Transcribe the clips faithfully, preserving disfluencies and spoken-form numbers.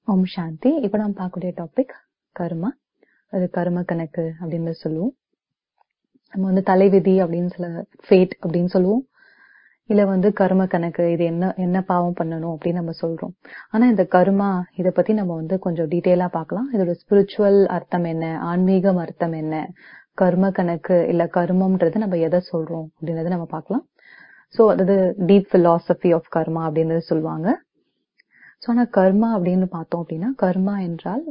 ஓம் சாந்தி. இப்ப நம்ம பார்க்கக்கூடிய டாபிக் கர்மா. அது கர்ம கணக்கு அப்படின்னு சொல்லுவோம். நம்ம வந்து தலைவிதி அப்படின்னு சொல்ல, ஃபேட் அப்படின்னு சொல்லுவோம். இல்ல வந்து கர்ம கணக்கு, இது என்ன என்ன பாவம் பண்ணணும் அப்படின்னு நம்ம சொல்றோம். ஆனா இந்த கர்மா இத பத்தி நம்ம வந்து கொஞ்சம் டீட்டெயிலா பார்க்கலாம். இதோட ஸ்பிரிச்சுவல் அர்த்தம் என்ன, ஆன்மீகம் அர்த்தம் என்ன, கர்ம கணக்கு இல்ல கர்மம்ன்றது நம்ம எதை சொல்றோம் அப்படின்றத நம்ம பார்க்கலாம். சோ அதாவது டீப் பிலாசபி ஆஃப் கர்மா அப்படின்றது சொல்லுவாங்க. சோ ஆனா கர்மா அப்படின்னு பார்த்தோம் அப்படின்னா, கர்மா என்றால்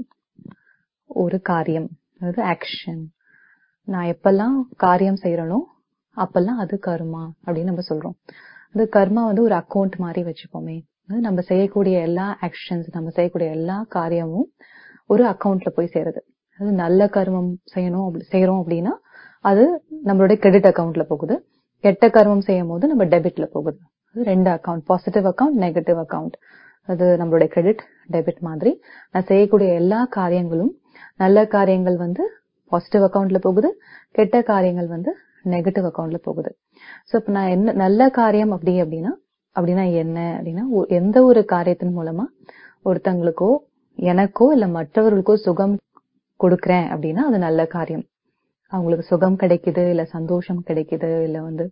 ஒரு காரியம், அதாவது ஆக்ஷன். நான் எப்பெல்லாம் காரியம் செய்யறனோ அப்பெல்லாம் அது கர்மா அப்படின்னு நம்ம சொல்றோம். அது கர்மா வந்து ஒரு அக்கௌண்ட் மாதிரி வச்சுப்போமே. நம்ம செய்யக்கூடிய எல்லா ஆக்ஷன்ஸ், நம்ம செய்யக்கூடிய எல்லா காரியமும் ஒரு அக்கௌண்ட்ல போய் சேருது. அது நல்ல கர்மம் செய்யணும் அப்படி செய்யறோம் அப்படின்னா அது நம்மளுடைய கிரெடிட் அக்கௌண்ட்ல போகுது. கெட்ட கர்மம் செய்யும் போது நம்ம டெபிட்ல போகுது. அது ரெண்டு account, positive account, negative account. அது நம்மளுடைய கிரெடிட் டெபிட் மாதிரி. நான் செய்யக்கூடிய எல்லா காரியங்களும், நல்ல காரியங்கள் வந்து பாசிட்டிவ் அக்கௌண்ட்ல போகுது, கெட்ட காரியங்கள் வந்து நெகட்டிவ் அக்கௌண்ட்ல போகுது. சோ இப்ப நான் என்ன நல்ல காரியம் அப்படி அப்படின்னா அப்படின்னா என்ன அப்படின்னா, எந்த ஒரு காரியத்தின் மூலமா ஒருத்தங்களுக்கோ எனக்கோ இல்ல மற்றவர்களுக்கோ சுகம் கொடுக்கறேன் அப்படின்னா அது நல்ல காரியம். அவங்களுக்கு சுகம் கிடைக்குது, இல்ல சந்தோஷம் கிடைக்குது, இல்ல வந்து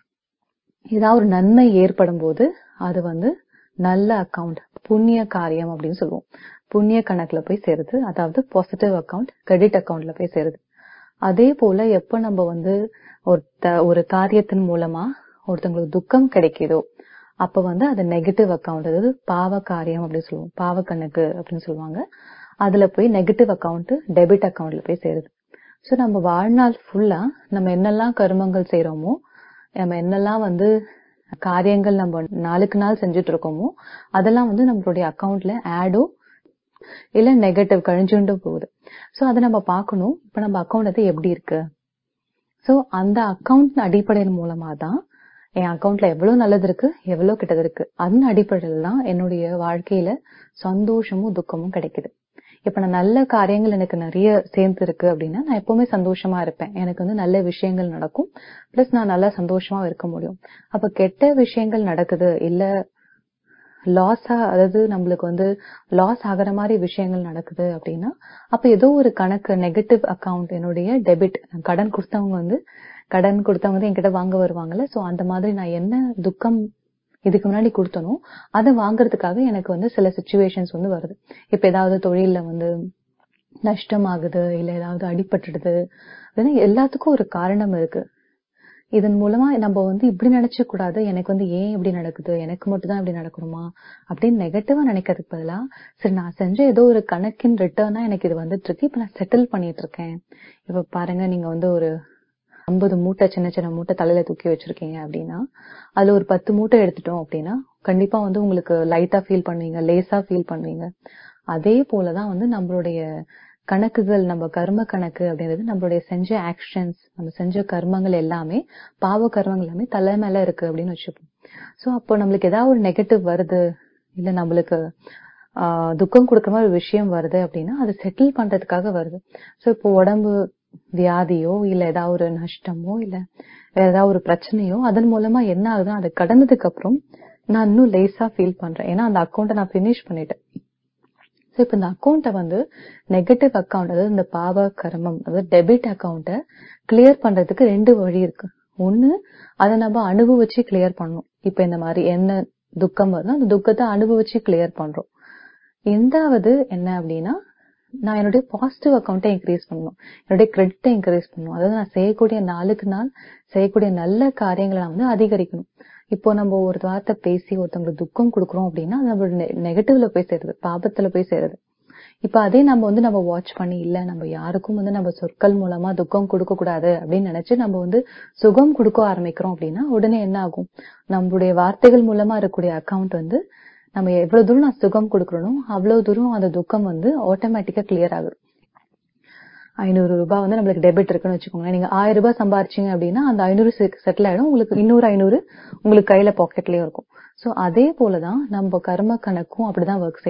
ஏதாவது ஒரு நன்மை ஏற்படும் போது அது வந்து நல்ல அக்கவுண்ட், புண்ணிய காரியம் அப்படின்னு சொல்லுவோம். புண்ணிய கணக்குல போய் சேருது. அதாவது பாசிட்டிவ் அக்கவுண்ட் கிரெடிட் அக்கவுண்ட்ல போய் சேருது. அதே போல எப்ப நம்ம வந்து ஒருத்த ஒரு காரியத்தின் மூலமா ஒருத்தங்களுக்கு துக்கம் கிடைக்குதோ அப்ப வந்து அது நெகட்டிவ் அக்கவுண்ட், அதாவது பாவ காரியம் அப்படின்னு சொல்லுவோம், பாவ கணக்கு அப்படின்னு சொல்லுவாங்க. அதுல போய் நெகட்டிவ் அக்கவுண்ட் டெபிட் அக்கவுண்ட்ல போய் சேருது. சோ நம்ம வாழ்நாள் ஃபுல்லா நம்ம என்னெல்லாம் கர்மங்கள் செய்யறோமோ, நம்ம என்னெல்லாம் வந்து காரியங்கள் நம்ம நாளுக்கு நாள் செஞ்சுட்டு இருக்கோமோ அதெல்லாம் வந்து நம்மளுடைய அக்கவுண்ட்ல ஆடோ இல்ல நெகட்டிவ் கழிஞ்சுண்டு போகுது. சோ அதை நம்ம பார்க்கணும். இப்ப நம்ம அக்கவுண்ட் அது எப்படி இருக்கு. சோ அந்த அக்கவுண்ட் அடிப்படையின் மூலமா தான் என் அக்கவுண்ட்ல எவ்வளவு நல்லது இருக்கு, எவ்வளவு கெட்டது இருக்கு, அந்த அடிப்படையில தான் என்னுடைய வாழ்க்கையில சந்தோஷமும் துக்கமும் கிடைக்குது. இப்ப நான் நல்ல காரியங்கள் எனக்கு நிறைய சேர்ந்து இருக்கு அப்படின்னா நான் எப்பவுமே சந்தோஷமா இருப்பேன். எனக்கு வந்து நல்ல விஷயங்கள் நடக்கும், பிளஸ் நான் நல்லா சந்தோஷமா இருக்க முடியும். அப்ப கெட்ட விஷயங்கள் நடக்குது, இல்ல லாஸா, அதாவது நம்மளுக்கு வந்து லாஸ் ஆகிற மாதிரி விஷயங்கள் நடக்குது அப்படின்னா அப்ப ஏதோ ஒரு கணக்கு நெகட்டிவ் அக்கவுண்ட், என்னுடைய டெபிட், கடன் கொடுத்தவங்க வந்து கடன் கொடுத்தவங்க வந்து என்கிட்ட வாங்க வருவாங்கல்ல. சோ அந்த மாதிரி நான் என்ன துக்கம் இதுக்கு முன்னாடி கொடுத்தனும் அதை வாங்குறதுக்காக எனக்கு வந்து சில சிச்சுவேஷன்ஸ் வந்து வருது. இப்ப ஏதாவது தொழில்ல வந்து நஷ்டம் ஆகுது, இல்ல ஏதாவது அடிபட்டுடுது, எல்லாத்துக்கும் ஒரு காரணம் இருக்கு. இதன் மூலமா நம்ம வந்து இப்படி நினைச்ச கூடாது, எனக்கு வந்து ஏன் இப்படி நடக்குது, எனக்கு மட்டும் தான் இப்படி நடக்கணுமா அப்படின்னு நெகட்டிவா நினைக்கிறதுக்கு பதிலா, சரி நான் செஞ்ச ஏதோ ஒரு கணக்கின் ரிட்டர்னா எனக்கு இது வந்துட்டு இருக்கு, இப்ப நான் செட்டில் பண்ணிட்டு இருக்கேன். இப்ப பாருங்க, நீங்க வந்து ஒரு ஐம்பது மூட்டை சின்ன சின்ன மூட்டை தலையில தூக்கி வச்சிருக்கீங்க அப்படின்னா அதுல ஒரு பத்து மூட்டை எடுத்துட்டோம் அப்படின்னா கண்டிப்பா வந்து உங்களுக்கு லைட்டா ஃபீல் பண்ணுவீங்க, லேசா ஃபீல் பண்ணுவீங்க. அதே போலதான் வந்து நம்மளுடைய கணக்குகள், நம்ம கர்ம கணக்கு அப்படின்றது நம்மளுடைய செஞ்ச ஆக்ஷன்ஸ், நம்ம செஞ்ச கர்மங்கள் எல்லாமே, பாவ கர்மங்கள் எல்லாமே தலை மேல இருக்கு அப்படின்னு வச்சுப்போம். சோ அப்போ நம்மளுக்கு ஏதாவது ஒரு நெகட்டிவ் வருது, இல்ல நம்மளுக்கு ஆஹ் துக்கம் கொடுக்குற மாதிரி ஒரு விஷயம் வருது அப்படின்னா அது செட்டில் பண்றதுக்காக வருது. சோ இப்போ உடம்பு வியாதியோ இல்ல ஏதாவது ஒரு நஷ்டமோ இல்ல வேற ஏதாவது ஒரு பிரச்சனையோ அதன் மூலமா என்ன ஆகுதுன்னா அது கடந்ததுக்கு அப்புறம் நான் இன்னும் லேசா ஃபீல் பண்றேன். ஏன்னா அந்த அக்கௌண்ட்டை நான் பினிஷ் பண்ணிட்டேன். சோ இப்ப இந்த அக்கௌண்ட்டை வந்து நெகட்டிவ் அக்கௌண்ட், அதாவது இந்த பாவ கர்மம், அதாவது டெபிட் அக்கௌண்ட்டை கிளியர் பண்றதுக்கு ரெண்டு வழி இருக்கு. ஒண்ணு, அதை நம்ம அனுபவிச்சு கிளியர் பண்ணணும். இப்ப இந்த மாதிரி என்ன துக்கம் வருதோ அந்த துக்கத்தை அனுபவிச்சு கிளியர் பண்றோம். எந்தாவது என்ன அப்படின்னா, நான் என்னுடைய பாசிட்டிவ் அக்கௌண்ட்டை இன்க்ரீஸ் பண்ணணும், என்னுடைய கிரெடிட்டை இன்க்ரீஸ் பண்ணணும். அதாவது நான் செய்யக்கூடிய நாளுக்கு நாள் செய்யக்கூடிய நல்ல காரியங்களை நான் வந்து அதிகரிக்கணும். இப்போ நம்ம ஒரு வார்த்தை பேசி ஒருத்தவங்களுக்கு துக்கம் கொடுக்குறோம் அப்படின்னா அது நம்மளோட நெகட்டிவ்ல போய் சேருது, பாபத்துல போய் சேருது. இப்ப அதே நம்ம வந்து நம்ம வாட்ச் பண்ணி, இல்ல நம்ம யாருக்கும் வந்து நம்ம சொற்கள் மூலமா துக்கம் கொடுக்க கூடாது அப்படின்னு நினைச்சு நம்ம வந்து சுகம் கொடுக்க ஆரம்பிக்கிறோம் அப்படின்னா உடனே என்ன ஆகும், நம்மளுடைய வார்த்தைகள் மூலமா இருக்கக்கூடிய அக்கௌண்ட் வந்து நம்ம எவ்வளவு தூரம் நான் சுகம் கொடுக்கறோம் அவ்வளவு தூரம் அந்த துக்கம் வந்து ஆட்டோமேட்டிக்கா கிளியர் ஆகுது. ஐநூறு ரூபாய் வந்து நம்மளுக்கு டெபிட் இருக்குன்னு வச்சுக்கோங்க. நீங்க ஆயிரம் ரூபாய் சம்பாரிச்சீங்க அப்படின்னா அந்த ஐநூறு செட்டில் ஆயிடும், உங்களுக்கு இன்னொரு ஐநூறு உங்களுக்கு கையில பாக்கெட்லயும் இருக்கும். சோ அதே போலதான் நம்ம கர்ம கணக்கும் அப்படிதான் ஒர்க் செய்யுது.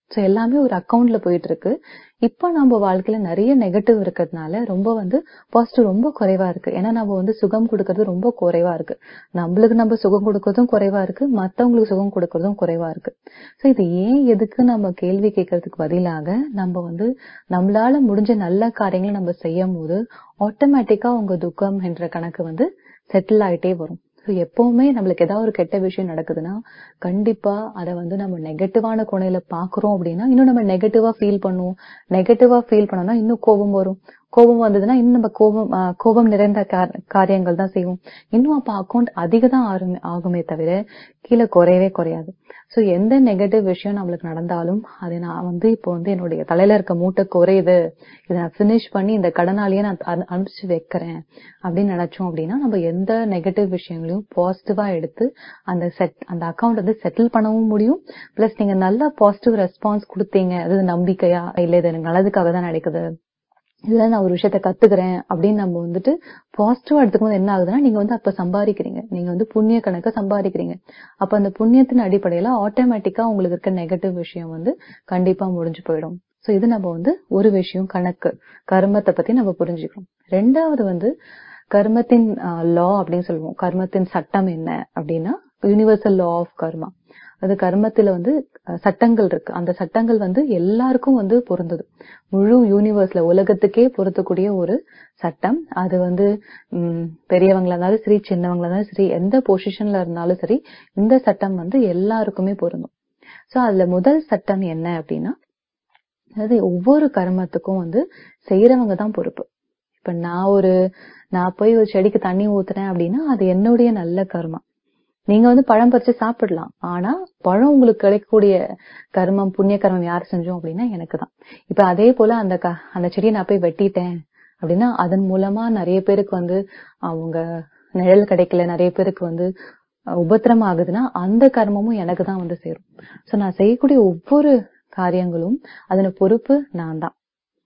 சோ எல்லாமே ஒரு அக்கவுண்ட்ல போயிட்டு இருக்கு. இப்ப நம்ம வாழ்க்கையில நிறைய நெகட்டிவ் இருக்கிறதுனால ரொம்ப வந்து பாசிட்டிவ் ரொம்ப குறைவா இருக்கு. ஏன்னா நம்ம வந்து சுகம் கொடுக்கறது ரொம்ப குறைவா இருக்கு. நம்மளுக்கு நம்ம சுகம் கொடுக்கறதும் குறைவா இருக்கு, மத்தவங்களுக்கு சுகம் கொடுக்கறதும் குறைவா இருக்கு. சோ இது ஏன் எதுக்கு நம்ம கேள்வி கேட்கறதுக்கு பதிலாக நம்ம வந்து நம்மளால முடிஞ்ச நல்ல காரியங்களை நம்ம செய்யும் போது ஆட்டோமேட்டிக்கா உங்க துக்கம் என்ற கணக்கு வந்து செட்டில் ஆயிட்டே வரும். சோ எப்பவுமே நம்மளுக்கு ஏதாவது ஒரு கெட்ட விஷயம் நடக்குதுன்னா கண்டிப்பா அதை வந்து நம்ம நெகட்டிவான கோணையில பாக்குறோம் அப்படின்னா இன்னும் நம்ம நெகட்டிவா ஃபீல் பண்ணுவோம். நெகட்டிவா ஃபீல் பண்ணோம்னா இன்னும் கோபம் வரும். கோபம் வந்ததுன்னா இன்னும் நம்ம கோபம் ஆஹ் கோபம் நிறைந்த காரியங்கள் தான் செய்வோம். இன்னும் அப்ப அக்கௌண்ட் அதிகம் தான் ஆகுமே தவிர கீழே குறையவே குறையாது. சோ எந்த நெகட்டிவ் விஷயம் நம்மளுக்கு நடந்தாலும் அதை நான் வந்து இப்போ வந்து என்னுடைய தலையில இருக்க மூட்டை குறையுது, இதை நான் பினிஷ் பண்ணி இந்த கடனாலேயே நான் அனுப்பிச்சு வைக்கிறேன் அப்படின்னு நினைச்சோம் அப்படின்னா நம்ம எந்த நெகட்டிவ் விஷயங்களையும் பாசிட்டிவா எடுத்து அந்த செட் அந்த அக்கௌண்ட் வந்து செட்டில் பண்ணவும் முடியும். பிளஸ் நீங்க நல்ல பாசிட்டிவ் ரெஸ்பான்ஸ் கொடுத்தீங்க, அதாவது நம்பிக்கையா இல்ல இது எனக்கு நல்லதுக்காக தான் நடக்குது, இதுல நான் ஒரு விஷயத்த கத்துக்கிறேன் அப்படின்னு நம்ம வந்துட்டு பாசிட்டிவா எடுத்துக்கும் போது என்ன ஆகுதுன்னா நீங்க வந்து அப்ப சம்பாதிக்கிறீங்க, நீங்க வந்து புண்ணிய கணக்க சம்பாதிக்கிறீங்க. அப்ப அந்த புண்ணியத்தின் அடிப்படையில ஆட்டோமேட்டிக்கா உங்களுக்கு இருக்க நெகட்டிவ் விஷயம் வந்து கண்டிப்பா முடிஞ்சு போயிடும். சோ இது நம்ம வந்து ஒரு விஷயம் கணக்கு கர்மத்தை பத்தி நம்ம புரிஞ்சுக்கிறோம். ரெண்டாவது வந்து கர்மத்தின் லா அப்படின்னு சொல்லுவோம். கர்மத்தின் சட்டம் என்ன அப்படின்னா யூனிவர்சல் லா ஆஃப் கர்மா. அது கர்மத்துல வந்து சட்டங்கள் இருக்கு. அந்த சட்டங்கள் வந்து எல்லாருக்கும் வந்து பொருந்தது. முழு யூனிவர்ஸ்ல உலகத்துக்கே பொருத்தக்கூடிய ஒரு சட்டம். அது வந்து உம் பெரியவங்களா இருந்தாலும் சரி, சின்னவங்களா இருந்தாலும் சரி, எந்த பொசிஷன்ல இருந்தாலும் சரி, இந்த சட்டம் வந்து எல்லாருக்குமே பொருந்தும். சோ அதுல முதல் சட்டம் என்ன அப்படின்னா, அதாவது ஒவ்வொரு கர்மத்துக்கும் வந்து செய்யறவங்க தான் பொறுப்பு. இப்ப நான் ஒரு நான் போய் ஒரு செடிக்கு தண்ணி ஊத்துறேன் அப்படின்னா அது என்னுடைய நல்ல கர்மா. நீங்க வந்து பழம் பறிச்சு சாப்பிடலாம், ஆனா பழம் உங்களுக்கு கிடைக்கக்கூடிய கர்மம் புண்ணிய கர்மம் யார் செஞ்சோம் அப்படின்னா எனக்கு தான். இப்ப அதே போல அந்த அந்த செடியை நான் போய் வெட்டிட்டேன் அப்படின்னா அதன் மூலமா நிறைய பேருக்கு வந்து அவங்க நிழல் கிடைக்கல, நிறைய பேருக்கு வந்து உபத்திரம் ஆகுதுன்னா அந்த கர்மமும் எனக்கு தான் வந்து சேரும். சோ நான் செய்யக்கூடிய ஒவ்வொரு காரியங்களும் அதன பொறுப்பு நான் தான்.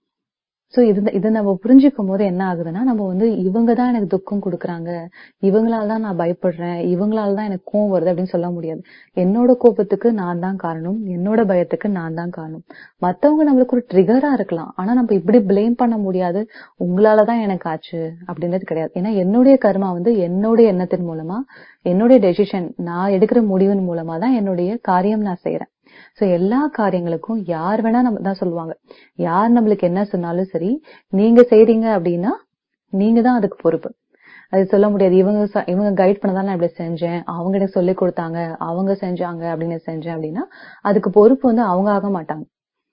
சோ இது இதை நம்ம புரிஞ்சுக்கும் போது என்ன ஆகுதுன்னா நம்ம வந்து இவங்கதான் எனக்கு துக்கம் கொடுக்குறாங்க, இவங்களால தான் நான் பயப்படுறேன், இவங்களால தான் எனக்கு கோவம் வருது அப்படின்னு சொல்ல முடியாது. என்னோட கோபத்துக்கு நான் தான் காரணம், என்னோட பயத்துக்கு நான் தான் காரணம். மத்தவங்க நம்மளுக்கு ஒரு ட்ரிகரா இருக்கலாம், ஆனா நம்ம இப்படி பிளேம் பண்ண முடியாது உங்களாலதான் எனக்கு ஆச்சு அப்படின்றது கிடையாது. ஏன்னா என்னுடைய கர்மா வந்து என்னுடைய எண்ணத்தின் மூலமா, என்னுடைய டெசிஷன், நான் எடுக்கிற முடிவின் மூலமா தான் என்னுடைய காரியம் நான் செய்யறேன். சோ எல்லா காரியங்களுக்கும் யார் வேணா நம்ம தான் சொல்லுவாங்க, யார் நம்மளுக்கு என்ன சொன்னாலும் சரி, நீங்க செய்றீங்க அப்படின்னா நீங்க தான் அதுக்கு பொறுப்பு. அது சொல்ல முடியாது இவங்க இவங்க கைட் பண்ணதான் நான் இப்படி செஞ்சேன், அவங்க எனக்கு சொல்லி கொடுத்தாங்க, அவங்க செஞ்சாங்க அப்படின்னு செஞ்சேன் அப்படின்னா அதுக்கு பொறுப்பு வந்து அவங்க ஆக மாட்டாங்க,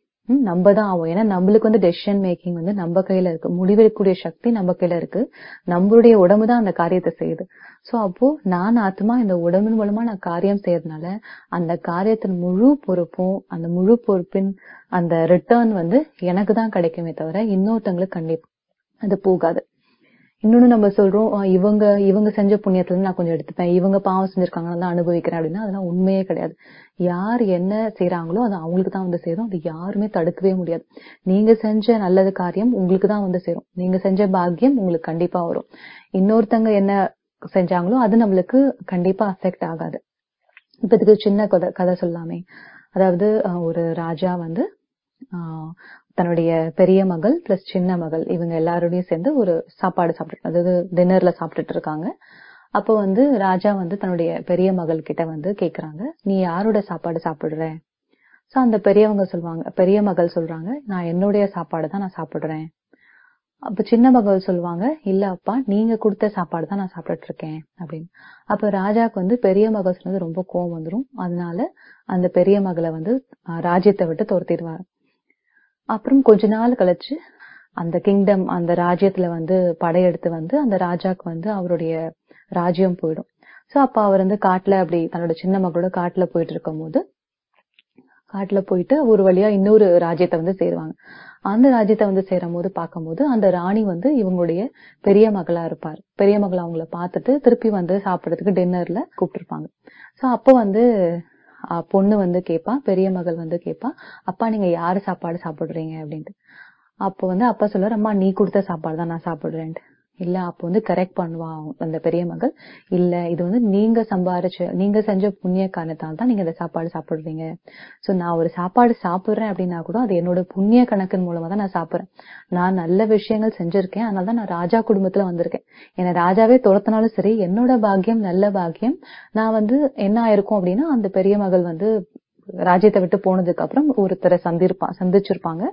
நம்ம தான் ஆகும். ஏன்னா நம்மளுக்கு வந்து டெசிஷன் மேக்கிங் வந்து நம்ம கையில இருக்கு, முடிவெடுக்கக்கூடிய சக்தி நம்ம கையில இருக்கு. நம்மளுடைய உடம்பு தான் அந்த காரியத்தை செய்யுது. சோ அப்போ நான் ஆத்மா இந்த உடம்பின் மூலமா நான் காரியம் செய்யறதுனால அந்த காரியத்தின் முழு பொறுப்பும் அந்த முழு பொறுப்பின் அந்த ரிட்டர்ன் வந்து எனக்கு தான் கிடைக்குமே தவிர இன்னொருத்தங்களுக்கு கண்டிப்பா அது போகாது. இன்னொன்னு நம்ம சொல்றோம் இவங்க இவங்க செஞ்ச புண்ணியத்துல இருந்து நான் கொஞ்சம் எடுத்துப்பேன், இவங்க பாவம் செஞ்சிருக்காங்க நான் அனுபவிக்கிறேன் அப்படின்னா அதெல்லாம் உண்மையே கிடையாது. யார் என்ன செய்யறாங்களோ அது அவங்களுக்கு தான் வந்து சேரும், அது யாருமே தடுக்கவே முடியாது. நீங்க செஞ்ச நல்லது காரியம் உங்களுக்கு தான் வந்து சேரும், நீங்க செஞ்ச பாக்கியம் உங்களுக்கு கண்டிப்பா வரும். இன்னொருத்தங்க என்ன செஞ்சாங்களோ அது நம்மளுக்கு கண்டிப்பா அஃபெக்ட் ஆகாது. இப்ப இதுக்கு சின்ன கதை கதை சொல்லாமே. அதாவது ஒரு ராஜா வந்து ஆஹ் தன்னுடைய பெரிய மகள் பிளஸ் சின்ன மகள் இவங்க எல்லாரோடையும் சேர்ந்து ஒரு சாப்பாடு சாப்பிட்டு, அதாவது டின்னர்ல சாப்பிட்டுட்டு இருக்காங்க. அப்ப வந்து ராஜா வந்து தன்னுடைய பெரிய மகள் கிட்ட வந்து கேக்குறாங்க, நீ யாரோட சாப்பாடு சாப்பிடுற? சோ அந்த பெரியவங்க சொல்லுவாங்க, பெரிய மகள் சொல்றாங்க, நான் என்னுடைய சாப்பாடு தான் நான் சாப்பிடுறேன். அப்ப சின்ன மகள் சொல்லுவாங்க, இல்ல அப்பா நீங்க கொடுத்த சாப்பாடு தான் நான் சாப்பிட்டுட்டு இருக்கேன் அப்படின்னு. அப்ப ராஜாக்கு வந்து பெரிய மகள் சொன்னது ரொம்ப கோவம் வந்துரும். அதனால அந்த பெரிய மகளை வந்து ராஜ்யத்தை விட்டு துரத்திடுவாரு. அப்புறம் கொஞ்ச நாள் கழிச்சு அந்த கிங்டம் அந்த ராஜ்யத்துல வந்து படையெடுத்து வந்து அந்த ராஜாக்கு வந்து அவருடைய ராஜ்யம் போயிடும். சோ அப்ப அவர் வந்து காட்டுல அப்படி தன்னோட சின்ன மகளோட காட்டுல போயிட்டு இருக்கும் போது காட்டுல போயிட்டு ஒரு வழியா இன்னொரு ராஜ்யத்தை வந்து சேருவாங்க. அந்த ராஜ்யத்தை வந்து சேரும் போது பார்க்கும்போது அந்த ராணி வந்து இவங்களுடைய பெரிய மகளா இருப்பார். பெரிய மகள் அவங்கள பார்த்துட்டு திருப்பி வந்து சாப்பிடறதுக்கு டின்னர்ல கூப்பிட்டுருப்பாங்க. சோ அப்போ வந்து பொண்ணு வந்து கேட்பா, பெரிய மகள் வந்து கேட்பா, அப்பா நீங்க யாரு சாப்பாடு சாப்பிடுறீங்க அப்படின்ட்டு. அப்போ வந்து அப்பா சொல்லுவாரு, அம்மா நீ கொடுத்த சாப்பாடு தான் நான் சாப்பிடுறேன்ட்டு. இல்ல அப்போ வந்து கரெக்ட் பண்ணுவா அந்த பெரிய மகள். இல்ல இது வந்து நீங்க சம்பாரிச்சு நீங்க செஞ்ச புண்ணிய காரணத்தால் தான் நீங்க இந்த சாப்பாடு சாப்பிடுறீங்க. சோ நான் ஒரு சாப்பாடு சாப்பிடுறேன் அப்படின்னா கூட அது என்னோட புண்ணிய கணக்கின் மூலமா தான் நான் சாப்பிடுறேன். நான் நல்ல விஷயங்கள் செஞ்சிருக்கேன், அதனாலதான் நான் ராஜா குடும்பத்துல வந்திருக்கேன். என்ன ராஜாவே துரத்தினாலும் சரி, என்னோட பாக்கியம் நல்ல பாக்கியம். நான் வந்து என்ன ஆயிருக்கும் அப்படின்னா, அந்த பெரிய மகள் வந்து ராஜ்யத்தை விட்டு போனதுக்கு அப்புறம் ஒருத்தரை சந்திருப்பா சந்திச்சிருப்பாங்க.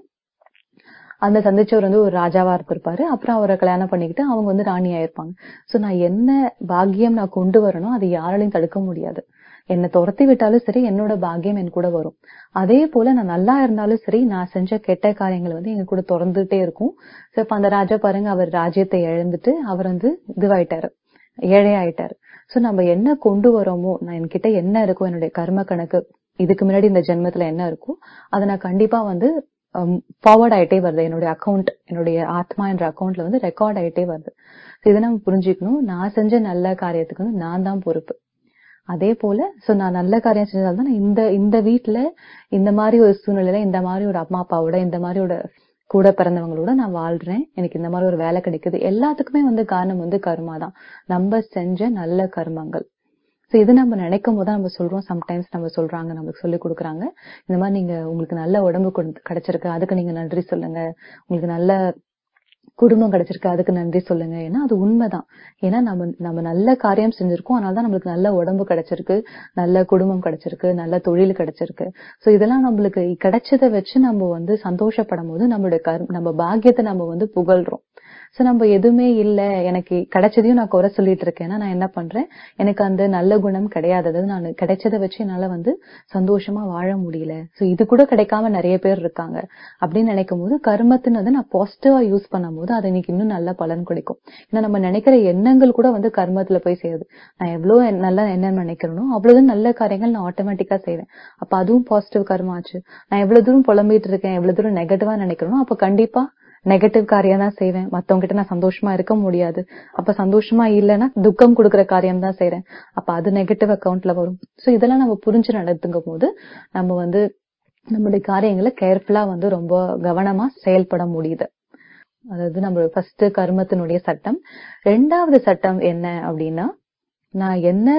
அந்த சந்திச்சவர் வந்து ஒரு ராஜாவா இருந்திருப்பாரு. அப்புறம் அவரை கல்யாணம் பண்ணிக்கிட்டு அவங்க வந்து ராணி ஆயிருப்பாங்க. சோ நான் என்ன பாக்கியம் நான் கொண்டு வரணும், அது யாராலையும் தடுக்க முடியாது. என்னை துரத்தி விட்டாலும் சரி, என்னோட பாக்கியம் என் கூட வரும். அதே போல நான் நல்லா இருந்தாலும் சரி, நான் செஞ்ச கெட்ட காரியங்கள் வந்து எங்க கூட தொடர்ந்துட்டே இருக்கும். சோ இப்ப அந்த ராஜா பாருங்க, அவர் ராஜ்யத்தை இழந்துட்டு அவர் வந்து இதுவாயிட்டாரு, ஏழை ஆயிட்டாரு. சோ நம்ம என்ன கொண்டு வரோமோ, நான் என்கிட்ட என்ன இருக்கோ, என்னுடைய கர்ம கணக்கு இதுக்கு முன்னாடி இந்த ஜென்மத்துல என்ன இருக்கோ அதை நான் கண்டிப்பா வந்து ஃபார்வர்ட் ஆயிட்டே வருது. என்னுடைய அக்கௌண்ட், என்னுடைய ஆத்மா என்ற அக்கௌண்ட்ல வந்து ரெக்கார்ட் ஆயிட்டே வருது. இதை நம்ம புரிஞ்சுக்கணும். நான் செஞ்ச நல்ல காரியத்துக்கு வந்து நான் தான் பொறுப்பு. அதே போல சோ நான் நல்ல காரியம் செஞ்சதால்தான் நான் இந்த இந்த வீட்டுல இந்த மாதிரி ஒரு சூழ்நிலையில இந்த மாதிரி ஒரு அம்மா அப்பாவோட இந்த மாதிரி ஒரு கூட பிறந்தவங்களோட நான் வாழ்றேன். எனக்கு இந்த மாதிரி ஒரு வேலை கிடைக்குது. எல்லாத்துக்குமே வந்து காரணம் வந்து கர்மா தான், நம்ம செஞ்ச நல்ல கர்மங்கள். சோ இது நம்ம நினைக்கும் போது நம்ம சொல்றோம். சம்டைம்ஸ் நம்ம சொல்றாங்க, நமக்கு சொல்லி கொடுக்குறாங்க, இந்த மாதிரி நீங்க உங்களுக்கு நல்ல உடம்பு கிடைச்சிருக்கு, அதுக்கு நீங்க நன்றி சொல்லுங்க. உங்களுக்கு நல்ல குடும்பம் கிடைச்சிருக்கு, அதுக்கு நன்றி சொல்லுங்க. ஏன்னா அது உண்மைதான். ஏன்னா நம்ம நம்ம நல்ல காரியம் செஞ்சிருக்கோம், அதனாலதான் நம்மளுக்கு நல்ல உடம்பு கிடைச்சிருக்கு, நல்ல குடும்பம் கிடைச்சிருக்கு, நல்ல தொழில் கிடைச்சிருக்கு. சோ இதெல்லாம் நம்மளுக்கு கிடைச்சதை வச்சு நம்ம வந்து சந்தோஷப்படும் போது நம்மளுடைய கர் நம்ம பாக்கியத்தை நம்ம வந்து புகழ்றோம். சோ நம்ம எதுவுமே இல்ல, எனக்கு கிடைச்சதையும் நான் குறை சொல்லிட்டு இருக்கேன்னா நான் என்ன பண்றேன், எனக்கு அந்த நல்ல குணம் கிடையாது. அதாவது நான் கிடைச்சதை வச்சு என்னால வந்து சந்தோஷமா வாழ முடியல. சோ இது கூட கிடைக்காம நிறைய பேர் இருக்காங்க அப்படின்னு நினைக்கும் போது, கர்மத்தின் வந்து நான் பாசிட்டிவா யூஸ் பண்ணும் போது அது எனக்கு இன்னும் நல்ல பலன் கிடைக்கும். ஏன்னா நம்ம நினைக்கிற எண்ணங்கள் கூட வந்து கர்மத்துல போய் சேருது. நான் எவ்வளவு நல்ல எண்ணம் நினைக்கிறேனோ அவ்வளவு நல்ல காரியங்கள் நான் ஆட்டோமேட்டிக்கா செய்வேன். அப்ப அதுவும் பாசிட்டிவ் கர்மா ஆச்சு. நான் எவ்வளவு தூரம் புலம்பிட்டு இருக்கேன், எவ்வளவு தூரம் நெகட்டிவா நினைக்கிறேனோ அப்ப கண்டிப்பா நெகட்டிவ் காரியம் தான் செய்வேன். மத்தவங்க கிட்ட நான் சந்தோஷமா இருக்க முடியாது. அப்ப சந்தோஷமா இல்லைன்னா துக்கம் கொடுக்கற காரியம் தான் செய்யறேன். அப்ப அது நெகட்டிவ் அக்கௌண்ட்ல வரும். சோ இதெல்லாம் நம்ம புரிஞ்சு நடத்துங்க போது நம்ம வந்து நம்மளுடைய காரியங்களை கேர்ஃபுல்லா வந்து ரொம்ப கவனமா செயல்பட முடியுது. அதாவது நம்ம ஃபர்ஸ்ட் கர்மத்தினுடைய சட்டம். ரெண்டாவது சட்டம் என்ன அப்படின்னா, நான் என்ன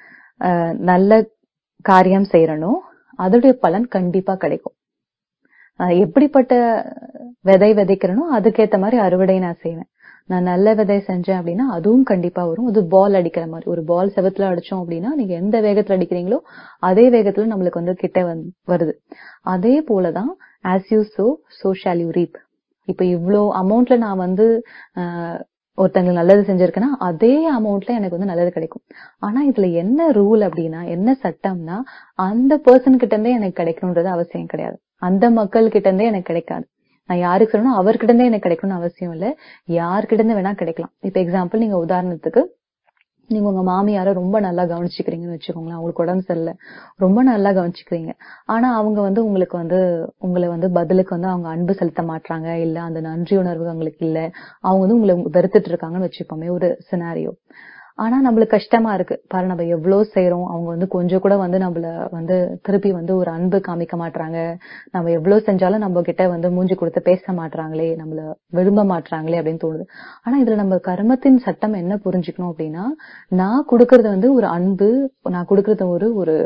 நல்ல காரியம் செய்யறனோ அதோடைய பலன் கண்டிப்பா கிடைக்கும். எப்படிப்பட்ட விதை விதைக்கிறனோ அதுக்கேத்த மாதிரி அறுவடை நான் செய்வேன். நான் நல்ல விதை செஞ்சேன் அப்படின்னா அதுவும் கண்டிப்பா வரும். அது பால் அடிக்கிற மாதிரி, ஒரு பால் செவத்துல அடிச்சோம் அப்படின்னா நீங்க எந்த வேகத்துல அடிக்கிறீங்களோ அதே வேகத்துல நம்மளுக்கு வந்து கிட்ட வருது. அதே போலதான் as you sow so shall you reap. இப்ப இவ்வளோ அமௌண்ட்ல நான் வந்து ஆஹ் ஒருத்தங்களுக்கு நல்லது செஞ்சிருக்கேன்னா அதே அமௌண்ட்ல எனக்கு வந்து நல்லது கிடைக்கும். ஆனா இதுல என்ன ரூல் அப்படின்னா, என்ன சட்டம்னா, அந்த பர்சன் கிட்ட இருந்தே எனக்கு கிடைக்கணும்ன்றது அவசியம் கிடையாது. அந்த மக்கள் கிட்ட இருந்தே எனக்கு கிடைக்காது. நான் யாருக்கு சொல்லணும் அவர்கிட்ட இருந்தே எனக்கு கிடைக்கணும்னு அவசியம் இல்ல, யார்கிட்ட இருந்து வேணா கிடைக்கலாம். இப்ப எக்ஸாம்பிள், நீங்க உதாரணத்துக்கு நீங்க உங்க மாமியார ரொம்ப நல்லா கவனிச்சுக்கிறீங்கன்னு வச்சுக்கோங்களேன். அவங்களுக்கு உடம்பு சரியில்லை, ரொம்ப நல்லா கவனிச்சுக்கிறீங்க. ஆனா அவங்க வந்து உங்களுக்கு வந்து உங்களை வந்து பதிலுக்கு வந்து அவங்க அன்பு செலுத்த மாட்டாங்க, இல்ல அந்த நன்றி உணர்வு அவங்களுக்கு இல்ல, அவங்க வந்து உங்களை வெறுத்துட்டு இருக்காங்கன்னு வச்சுப்போமே, ஒரு சினாரியோ. ஆனா நம்மளுக்கு கஷ்டமா இருக்கு பாரு, நம்ம எவ்வளவு செய்யறோம், அவங்க வந்து கொஞ்சம் கூட வந்து நம்மள வந்து திருப்பி வந்து ஒரு அன்பு காமிக்க மாட்டாங்க, நம்ம எவ்வளவு செஞ்சாலும் நம்ம கிட்ட வந்து மூஞ்சி கொடுத்து பேச மாட்டாங்களே, நம்மள விரும்ப மாட்டாங்களே அப்படின்னு தோணுது. ஆனா இதுல நம்ம கர்மத்தின் சட்டம் என்ன புரிஞ்சுக்கணும் அப்படின்னா, நான் கொடுக்கறது வந்து ஒரு அன்பு, நான் கொடுக்கறது ஒரு ஒரு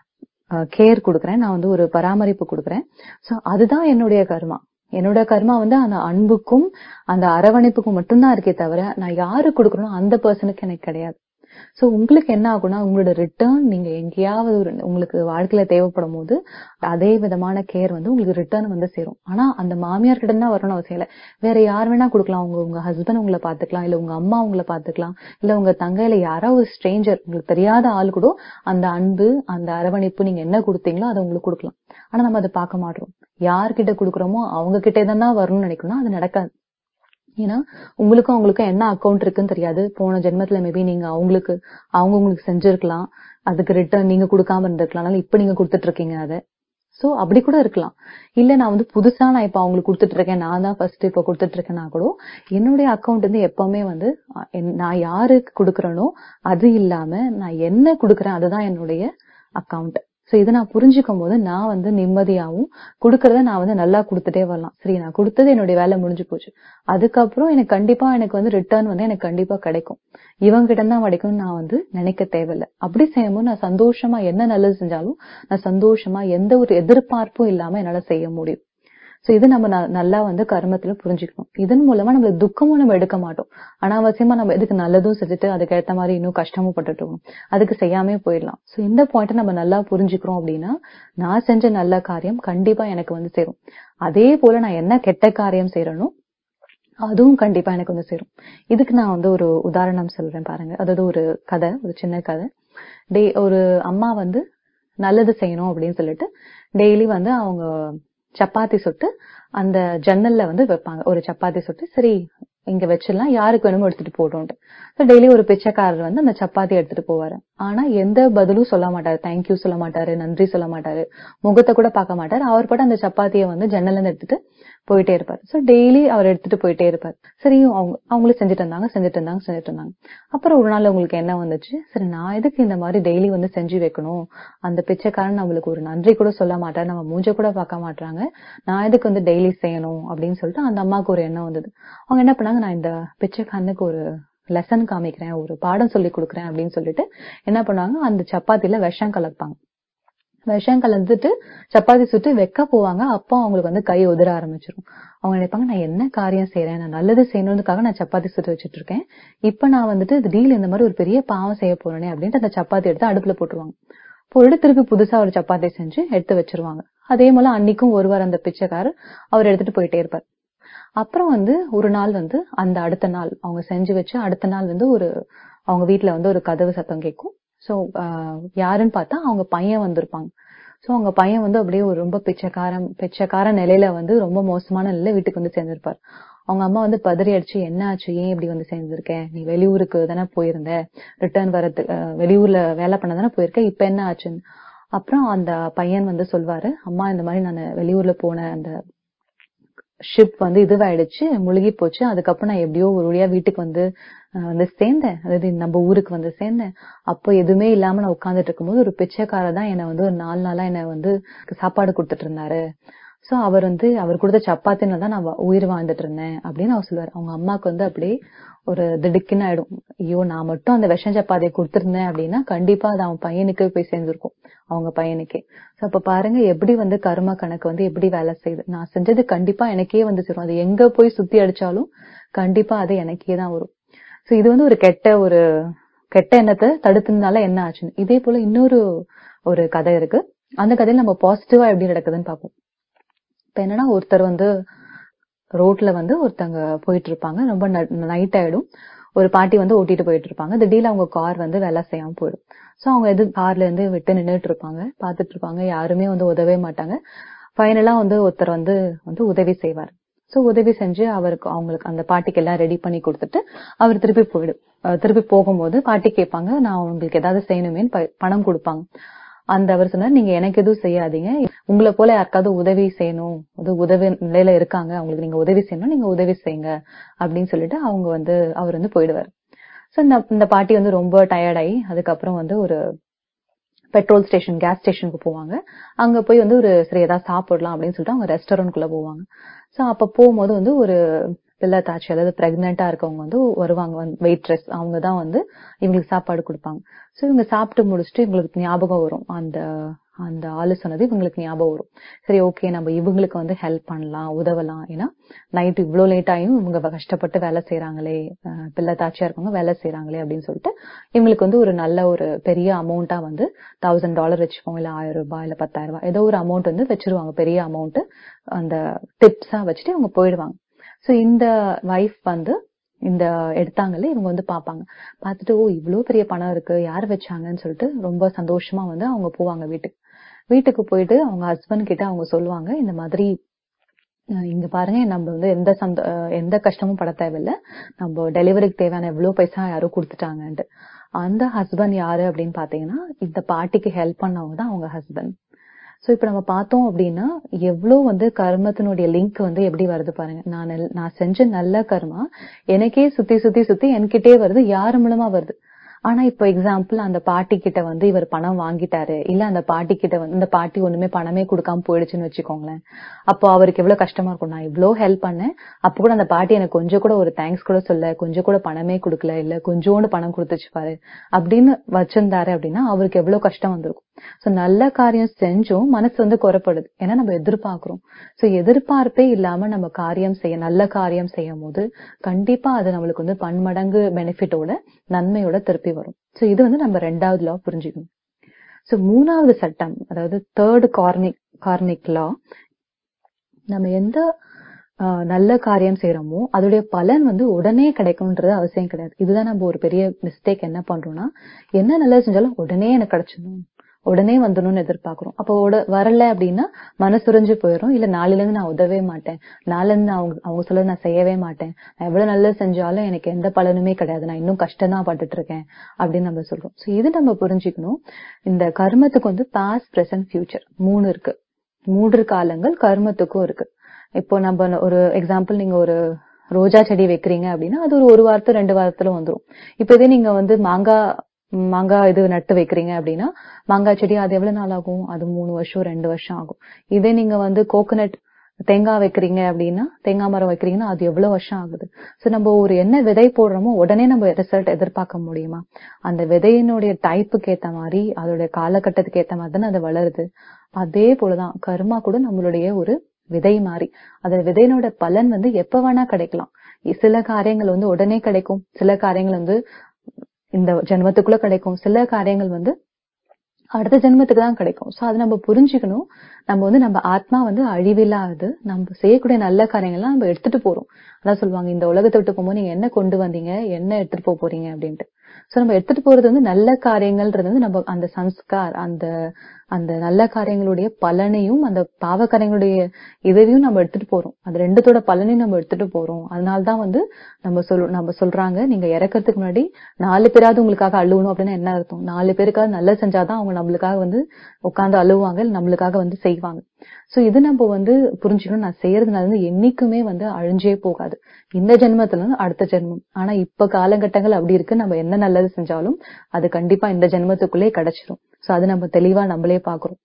கேர் கொடுக்கறேன், நான் வந்து ஒரு பராமரிப்பு கொடுக்கறேன். சோ அதுதான் என்னுடைய கர்மா. என்னோட கர்மா வந்து அந்த அன்புக்கும் அந்த அரவணைப்புக்கும் மட்டும்தான் இருக்கே தவிர, நான் யாரு கொடுக்கணும் அந்த பர்சனுக்கு எனக்கு கிடையாது. சோ உங்களுக்கு என்ன ஆகும்னா, உங்களோட ரிட்டர்ன் நீங்க எங்கேயாவது ஒரு உங்களுக்கு வாழ்க்கையில தேவைப்படும் போது அதே விதமான கேர் வந்து உங்களுக்கு ரிட்டர்ன் வந்து சேரும். ஆனா அந்த மாமியார் கிட்ட தான் வரணும் அவசியம் இல்ல, வேற யார் வேணா கொடுக்கலாம். உங்க உங்க ஹஸ்பண்ட் உங்களை பாத்துக்கலாம், இல்ல உங்க அம்மா உங்களை பாத்துக்கலாம், இல்ல உங்க தங்கையில யாராவது ஒரு ஸ்ட்ரேஞ்சர், உங்களுக்கு தெரியாத ஆள் கூட அந்த அன்பு அந்த அரவணைப்பு நீங்க என்ன கொடுத்தீங்களோ அதை உங்களுக்கு கொடுக்கலாம். ஆனா நம்ம அதை பார்க்க மாட்டோம். யார்கிட்ட கொடுக்குறோமோ அவங்க கிட்டே தான் வரணும்னு நினைக்கணும், அது நடக்காது. ஏன்னா உங்களுக்கும் அவங்களுக்கும் என்ன அக்கௌண்ட் இருக்குன்னு தெரியாது. போன ஜென்மத்துல மேபி நீங்க அவங்களுக்கு அவங்க உங்களுக்கு செஞ்சிருக்கலாம், அதுக்கு ரிட்டர்ன் நீங்க கொடுக்காம இருந்திருக்கலாம், அதனால இப்ப நீங்க கொடுத்துட்டு இருக்கீங்க அதை. சோ அப்படி கூட இருக்கலாம். இல்ல நான் வந்து புதுசா நான் இப்ப அவங்களுக்கு கொடுத்துட்டு இருக்கேன், நான் தான் ஃபர்ஸ்ட் இப்ப கொடுத்துட்டு இருக்கேன்னா கூட என்னுடைய அக்கௌண்ட் வந்து எப்பவுமே வந்து நான் யாருக்கு கொடுக்கறேனோ அது இல்லாம நான் என்ன கொடுக்கறேன் அதுதான் என்னுடைய அக்கௌண்ட். சோ சோ இதை நான் புரிஞ்சுக்கும் போது நான் வந்து நிம்மதியாவும் கொடுக்கறத நான் வந்து நல்லா கொடுத்துட்டே வரலாம். சரி, நான் கொடுத்தது என்னுடைய வேலை முடிஞ்சு போச்சு. அதுக்கப்புறம் எனக்கு கண்டிப்பா எனக்கு வந்து ரிட்டர்ன் வந்து எனக்கு கண்டிப்பா கிடைக்கும். இவங்க கிட்ட தான் கிடைக்கும் நான் வந்து நினைக்க தேவையில்லை. அப்படி செய்யும்போது நான் சந்தோஷமா என்ன நல்லது செஞ்சாலும் நான் சந்தோஷமா எந்த ஒரு எதிர்பார்ப்பும் இல்லாம என்னால செய்ய முடியும். சோ இது நம்ம நல்லா வந்து கர்மத்துல புரிஞ்சுக்கணும். இதன் மூலமா நம்மளுக்கு துக்கமும் நம்ம எடுக்க மாட்டோம். அனாவசியமா நம்ம எதுக்கு நல்லதும் செஞ்சுட்டு அதுக்கு ஏத்த மாதிரி இன்னும் கஷ்டமும் பட்டுட்டு அதுக்கு செய்யாமே போயிடலாம். சோ இந்த பாயிண்ட் நம்ம நல்லா புரிஞ்சுக்கிறோம் அப்படின்னா நான் செஞ்ச நல்ல காரியம் கண்டிப்பா எனக்கு வந்து சேரும். அதே போல நான் என்ன கெட்ட காரியம் செய்யறேனோ அதுவும் கண்டிப்பா எனக்கு வந்து சேரும். இதுக்கு நான் வந்து ஒரு உதாரணம் சொல்றேன் பாருங்க. அதாவது ஒரு கதை, ஒரு சின்ன கதை. டே ஒரு அம்மா வந்து நல்லது செய்யணும் அப்படின்னு சொல்லிட்டு டெய்லி வந்து அவங்க சப்பாத்தி சுட்டு அந்த ஜன்னல்ல வந்து வைப்பாங்க. ஒரு சப்பாத்தி சுட்டு சரி இங்க வச்சிடலாம், யாருக்கு வேணுமோ எடுத்துட்டு போட்டோம்ட்டு டெய்லி ஒரு பிச்சைக்காரர் வந்து அந்த சப்பாத்தி எடுத்துட்டு போவாரு. ஆனா எந்த பதிலும் சொல்ல மாட்டாரு, தேங்க்யூ சொல்ல மாட்டாரு, நன்றி சொல்ல மாட்டாரு, முகத்தை கூட பார்க்க மாட்டாரு. அவர் பாட்டு அந்த சப்பாத்தியை வந்து ஜன்னல்ல இருந்து எடுத்துட்டு போயிட்டே இருப்பாரு. சோ டெய்லி அவர் எடுத்துட்டு போயிட்டே இருப்பாரு. சரி அவங்க அவங்களும் செஞ்சுட்டு இருந்தாங்க செஞ்சுட்டு இருந்தாங்க செஞ்சுட்டு இருந்தாங்க அப்புறம் ஒரு நாள் உங்களுக்கு என்ன வந்துச்சு, சரி நான் எதுக்கு இந்த மாதிரி டெய்லி வந்து செஞ்சு வைக்கணும், அந்த பிச்சைக்காரன் நம்மளுக்கு ஒரு நன்றி கூட சொல்ல மாட்டாரு, நம்ம மூஞ்ச கூட பார்க்க மாட்டாங்க, நான் எதுக்கு வந்து டெய்லி செய்யணும் அப்படின்னு சொல்லிட்டு அந்த அம்மாவுக்கு ஒரு எண்ணம் வந்தது. அவங்க என்ன பண்ணாங்க, நான் இந்த பிச்சைக்காரனுக்கு ஒரு லெசன் காமிக்கிறேன், ஒரு பாடம் சொல்லி கொடுக்குறேன் அப்படின்னு சொல்லிட்டு என்ன பண்ணுவாங்க, அந்த சப்பாத்தில விஷம் கலப்பாங்க. விஷம் கலந்துட்டு சப்பாத்தி சுட்டு வைக்க போவாங்க. அப்போ அவங்களுக்கு வந்து கை உதிர ஆரம்பிச்சிடும். அவங்க நினைப்பாங்க, நான் என்ன காரியம் செய்யறேன், நான் நல்லது செய்யணும்னுக்காக நான் சப்பாத்தி சுட்டு வச்சுட்டு இருக்கேன், இப்ப நான் வந்துட்டு திடீர்னு இந்த மாதிரி ஒரு பெரிய பாவம் செய்ய போறேனே அப்படின்ட்டு அந்த சப்பாத்தி எடுத்து அடுப்புல போட்டுருவாங்க. போட்டு திருப்பி புதுசா ஒரு சப்பாத்தி செஞ்சு எடுத்து வச்சிருவாங்க. அதே போல அன்னைக்கும் ஒருவர் அந்த பிச்சைக்காரர் அவர் எடுத்துட்டு போயிட்டே இருப்பார். அப்புறம் வந்து ஒரு நாள் வந்து அந்த அடுத்த நாள் அவங்க செஞ்சு வச்சு அடுத்த நாள் வந்து ஒரு அவங்க வீட்டுல வந்து ஒரு கதவு சத்தம் கேட்கும். சோ யாருன்னு பார்த்தா அவங்க பையன் வந்திருப்பாங்க. சோ அவங்க பையன் வந்து அப்படியே ஒரு ரொம்ப பிச்சைக்காரன் பிச்சைக்கார நிலையில வந்து ரொம்ப மோசமான நிலையில வீட்டுக்கு வந்து சேர்ந்திருப்பாரு. அவங்க அம்மா வந்து பதறி அடிச்சு, என்ன ஆச்சு, ஏன் இப்படி வந்து சேர்ந்திருக்கேன், நீ வெளியூருக்கு தானே போயிருந்த, ரிட்டர்ன் வரது வெளியூர்ல வேலை பண்ண தானே போயிருக்க, இப்ப என்ன ஆச்சுன்னு. அப்புறம் அந்த பையன் வந்து சொல்வாரு, அம்மா இந்த மாதிரி நான் வெளியூர்ல போன அந்த ஷிப் வந்து இதுவாயிடுச்சு, முழுகி போச்சு, அதுக்கப்புறம் நான் எப்படியோ ஒரு வழியா வீட்டுக்கு வந்து வந்து சேர்ந்தேன், அதாவது நம்ம ஊருக்கு வந்து சேர்ந்தேன். அப்போ எதுவுமே இல்லாம நான் உட்கார்ந்துட்டு இருக்கும்போது ஒரு பிச்சைக்காரர் தான் என்ன வந்து ஒரு நாலு நாளா என்ன வந்து சாப்பாடு கொடுத்துட்டு இருந்தாரு. சோ அவர் வந்து அவர் கொடுத்த சப்பாத்தினால தான் நான் உயிர் வாழ்ந்துட்டு இருந்தேன் அப்படின்னு அவர் சொல்லுவாரு. அவங்க அம்மாவுக்கு வந்து அப்படியே ஒரு திடுக்குன்னு ஆயிடும். ஐயோ, நான் மட்டும் அந்த விஷம் சப்பாத்தியை கொடுத்திருந்தேன் அப்படின்னா கண்டிப்பா அது அவன் பையனுக்கு போய் சேர்ந்திருக்கும், அவங்க பையனுக்கே. சோ அப்ப பாருங்க எப்படி வந்து கர்ம கணக்கு வந்து எப்படி வேலை செய்யுது. நான் செஞ்சது கண்டிப்பா எனக்கே வந்து சேரும். அது எங்க போய் சுத்தி அடிச்சாலும் கண்டிப்பா அது எனக்கே தான் வரும். சோ இது வந்து ஒரு கெட்ட ஒரு கெட்ட எண்ணத்தை தடுத்ததுனால என்ன ஆச்சுன்னு. இதே போல இன்னொரு ஒரு கதை இருக்கு. அந்த கதையில நம்ம பாசிட்டிவா எப்படி நடக்குதுன்னு பார்ப்போம். இப்ப என்னன்னா, ஒருத்தர் வந்து ரோட்ல வந்து ஒருத்தங்க போயிட்டு இருப்பாங்க. ரொம்ப நைட் ஆயிடும். ஒரு பாட்டி வந்து ஓட்டிட்டு போயிட்டு இருப்பாங்க. திடீர்னு அவங்க கார் வந்து வேலை செய்யாம போயிடும். சோ அவங்க எது கார்ல இருந்து விட்டு நின்றுட்டு இருப்பாங்க, பாத்துட்டு இருப்பாங்க. யாருமே வந்து உதவே மாட்டாங்க. ஃபைனலா வந்து ஒருத்தர் வந்து வந்து உதவி செய்வார். சோ உதவி செஞ்சு அவருக்கு அவங்களுக்கு அந்த பாட்டிக்கு எல்லாம் ரெடி பண்ணி கொடுத்துட்டு அவர் திருப்பி போயிடும். திருப்பி போகும்போது பாட்டி கேட்பாங்க, நான் உங்களுக்கு ஏதாவது செய்யணுமேன்னு பணம் கொடுப்பாங்க. அந்த அவர் சொன்னார், நீங்க எனக்கு எதுவும் செய்யாதீங்க, உங்களை போல யாருக்காவது உதவி செய்யணும், உதவி நிலையில இருக்காங்க, அவங்களுக்கு நீங்க உதவி செய்யணும், நீங்க உதவி செய்யுங்க அப்படின்னு சொல்லிட்டு அவங்க வந்து அவர் வந்து போயிடுவார். சோ இந்த பாட்டி வந்து ரொம்ப டயர்டாயி அதுக்கப்புறம் வந்து ஒரு பெட்ரோல் ஸ்டேஷன் கேஸ் ஸ்டேஷனுக்கு போவாங்க. அங்க போய் வந்து ஒரு சரி ஏதாவது சாப்பிடலாம் அப்படின்னு சொல்லிட்டு அவங்க ரெஸ்டாரண்ட்குள்ள போவாங்க. சோ அப்ப போகும்போது வந்து ஒரு பிள்ளை தாச்சி, அதாவது பிரெக்னெண்டா இருக்கவங்க வந்து வருவாங்க, வெயிட்ரஸ், அவங்க தான் வந்து இவங்களுக்கு சாப்பாடு கொடுப்பாங்க. சோ இவங்க சாப்பிட்டு முடிச்சுட்டு இவங்களுக்கு ஞாபகம் வரும், அந்த அந்த ஆளு சொன்னது இவங்களுக்கு ஞாபகம் வரும். சரி ஓகே, நம்ம இவங்களுக்கு வந்து ஹெல்ப் பண்ணலாம், உதவலாம். ஏன்னா நைட் இவ்வளவு லேட் ஆயும் இவங்க கஷ்டப்பட்டு வேலை செய்யறாங்களே, பிள்ளை தாச்சியா இருக்கவங்க வேலை செய்யறாங்களே அப்படின்னு சொல்லிட்டு இவங்களுக்கு வந்து ஒரு நல்ல ஒரு பெரிய அமௌண்டா வந்து தௌசண்ட் டாலர் வச்சுக்கோங்க, இல்ல ஆயிரம் ரூபாய் இல்ல பத்தாயிரம் ரூபாய் ஏதோ ஒரு அமௌண்ட் வந்து வச்சிருவாங்க, பெரிய அமௌண்ட் அந்த டிப்ஸா வச்சுட்டு இவங்க போயிடுவாங்க. சோ இந்த வைஃப் வந்து இந்த எடுத்தாங்கல்ல, இவங்க வந்து பாப்பாங்க. பாத்துட்டு ஓ இவ்வளவு பெரிய பணம் இருக்கு, யார் வச்சாங்கன்னு சொல்லிட்டு ரொம்ப சந்தோஷமா வந்து அவங்க போவாங்க வீட்டுக்கு. வீட்டுக்கு போயிட்டு அவங்க ஹஸ்பண்ட் கிட்ட அவங்க சொல்லுவாங்க, இந்த மாதிரி இங்க பாருங்க, நம்ம வந்து எந்த சந்த எந்த கஷ்டமும் பட தேவையில்லை, நம்ம டெலிவரிக்கு தேவையான எவ்வளவு பைசா யாரோ கொடுத்துட்டாங்கன்ட்டு. அந்த ஹஸ்பண்ட் யாரு அப்படின்னு பாத்தீங்கன்னா, இந்த பாட்டிக்கு ஹெல்ப் பண்ணவங்க தான் அவங்க ஹஸ்பண்ட். சோ இப்ப நம்ம பார்த்தோம் அப்படின்னா எவ்வளவு வந்து கர்மத்தினுடைய லிங்க் வந்து எப்படி வருது பாருங்க. நான் நான் செஞ்ச நல்ல கர்மா எனக்கே சுத்தி சுத்தி சுத்தி என்கிட்டே வருது. யாரு மூலமா வருது? ஆனா இப்ப எக்ஸாம்பிள் அந்த பாட்டி கிட்ட வந்து இவர் பணம் வாங்கிட்டாரு, இல்ல அந்த பாட்டி கிட்ட வந்து இந்த பாட்டி ஒண்ணுமே பணமே கொடுக்காம போயிடுச்சுன்னு வச்சுக்கோங்களேன். அப்போ அவருக்கு எவ்வளவு கஷ்டமா இருக்கும். நான் இவ்வளவு ஹெல்ப் பண்ணேன், அப்ப கூட அந்த பாட்டி எனக்கு கொஞ்சம் கூட ஒரு தேங்க்ஸ் கூட சொல்ல, கொஞ்சம் கூட பணமே கொடுக்கல, இல்ல கொஞ்சோண்டு பணம் கொடுத்துச்சு பாரு அப்படின்னு வச்சிருந்தாரு அப்படின்னா அவருக்கு எவ்வளவு கஷ்டம் வந்திருக்கும். சோ நல்ல காரியம் செஞ்சும் மனசு வந்து குறைப்படுது. ஏன்னா நம்ம எதிர்பார்க்கிறோம். சோ எதிர்பார்ப்பே இல்லாம நம்ம காரியம் செய்ய நல்ல காரியம் செய்யும் போது கண்டிப்பா அது நம்மளுக்கு வந்து பன்மடங்கு பெனிஃபிட்டோட நன்மையோட திருப்பி வரும். சோ இது வந்து நம்ம ரெண்டாவது லா புரிஞ்சுக்கணும். சோ மூணாவது சட்டம், அதாவது தேர்ட் கார்னிக் கார்னிக் லா, நம்ம எந்த ஆஹ் நல்ல காரியம் செய்யறோமோ அதோடைய பலன் வந்து உடனே கிடைக்கும்ன்றது அவசியம் கிடையாது. இதுதான் நம்ம ஒரு பெரிய மிஸ்டேக் என்ன பண்றோம்னா, என்ன நல்லது செஞ்சாலும் உடனே எனக்கு கிடைச்சிடணும், உடனே வந்துடணும்னு எதிர்பார்க்கிறோம். அப்போ வரல அப்படின்னா மனசுரைஞ்சு போயிடும். இல்ல நாளைல இருந்து நான் உதவே மாட்டேன், நாளைல இருந்து அவங்க அவங்க சொல்ல நான் செய்யவே மாட்டேன், நான் எவ்வளவு நல்லது செஞ்சாலும் எனக்கு எந்த பலனுமே கிடையாது, நான் இன்னும் கஷ்டம் தான் பட்டுட்டு இருக்கேன் அப்படின்னு நம்ம சொல்றோம். சோ இது நம்ம புரிஞ்சுக்கணும். இந்த கர்மத்துக்கு வந்து பாஸ்ட், பிரசன்ட், ஃபியூச்சர் மூணு இருக்கு. மூன்று காலங்கள் கர்மத்துக்கும் இருக்கு. இப்போ நம்ம ஒரு எக்ஸாம்பிள், நீங்க ஒரு ரோஜா செடி வைக்கிறீங்க அப்படின்னா அது ஒரு ஒரு வாரத்து ரெண்டு வாரத்துல வந்துரும். இப்ப இதே நீங்க வந்து மாங்காய் மாங்காய் இது நட்டு வைக்கிறீங்க அப்படின்னா மாங்காய் செடி அது எவ்வளவு நாள் ஆகும், அது மூணு வருஷம் ரெண்டு வருஷம் ஆகும். இதே நீங்க வந்து கோகோனட் தேங்காய் வைக்கிறீங்க அப்படின்னா, தேங்காய் மரம் வைக்கிறீங்கன்னா அது எவ்வளவு வருஷம் ஆகுது. சோ நம்ம ஒரு என்ன விதை போடுறோமோ உடனே நம்ம ரிசல்ட் எதிர்பார்க்க முடியுமா? அந்த விதையினுடைய டைப்புக்கு ஏத்த மாதிரி அதோட காலகட்டத்துக்கு ஏத்த மாதிரி தானே அது வளருது. அதே போலதான் கர்மா கூட நம்மளுடைய ஒரு விதை மாதிரி. அந்த விதையினோட பலன் வந்து எப்ப வேணா கிடைக்கலாம். சில காரியங்கள் வந்து உடனே கிடைக்கும், சில காரியங்கள் வந்து இந்த ஜென்மத்துக்குள்ள கிடைக்கும், சில காரியங்கள் வந்து அடுத்த ஜென்மத்துக்கு தான் கிடைக்கும். சோ அதை நம்ம புரிஞ்சுக்கணும். நம்ம வந்து நம்ம ஆத்மா வந்து அழிவில்லாது, நம்ம செய்யக்கூடிய நல்ல காரியங்கள்லாம் நம்ம எடுத்துட்டு போறோம். அதான் சொல்லுவாங்க, இந்த உலகத்தை விட்டு போகும்போது நீங்க என்ன கொண்டு வந்தீங்க, என்ன எடுத்துட்டு போக போறீங்க அப்படின்ட்டு. சோ நம்ம எடுத்துட்டு போறது வந்து நல்ல காரியங்கள்ன்றது வந்து நம்ம அந்த சம்ஸ்கார், அந்த அந்த நல்ல காரியங்களுடைய பலனையும் அந்த பாவ காரியங்களுடைய இதையும் நம்ம எடுத்துட்டு போறோம். அது ரெண்டுத்தோட பலனையும் நம்ம எடுத்துட்டு போறோம். அதனாலதான் வந்து நம்ம சொல் நம்ம சொல்றாங்க, நீங்க இறக்கறதுக்கு முன்னாடி நாலு பேராவது உங்களுக்காக அழுவணும் அப்படின்னு என்ன அர்த்தம்? நாலு பேருக்காக நல்லது செஞ்சாதான் அவங்க நம்மளுக்காக வந்து உட்கார்ந்து அழுவாங்க, நம்மளுக்காக வந்து செய்வாங்க. சோ இது நம்ம வந்து புரிஞ்சுக்கணும். நான் செய்யறதுனால வந்து என்னைக்குமே வந்து அழிஞ்சே போகாது, இந்த ஜென்மத்துல இருந்து அடுத்த ஜென்மம். ஆனா இப்ப காலகட்டங்கள் அப்படி இருக்கு, நம்ம என்ன நல்லது செஞ்சாலும் அது கண்டிப்பா இந்த ஜென்மத்துக்குள்ளே கிடைச்சிடும். சோ அது நம்ம தெளிவா நம்மளே பாக்குறோம்.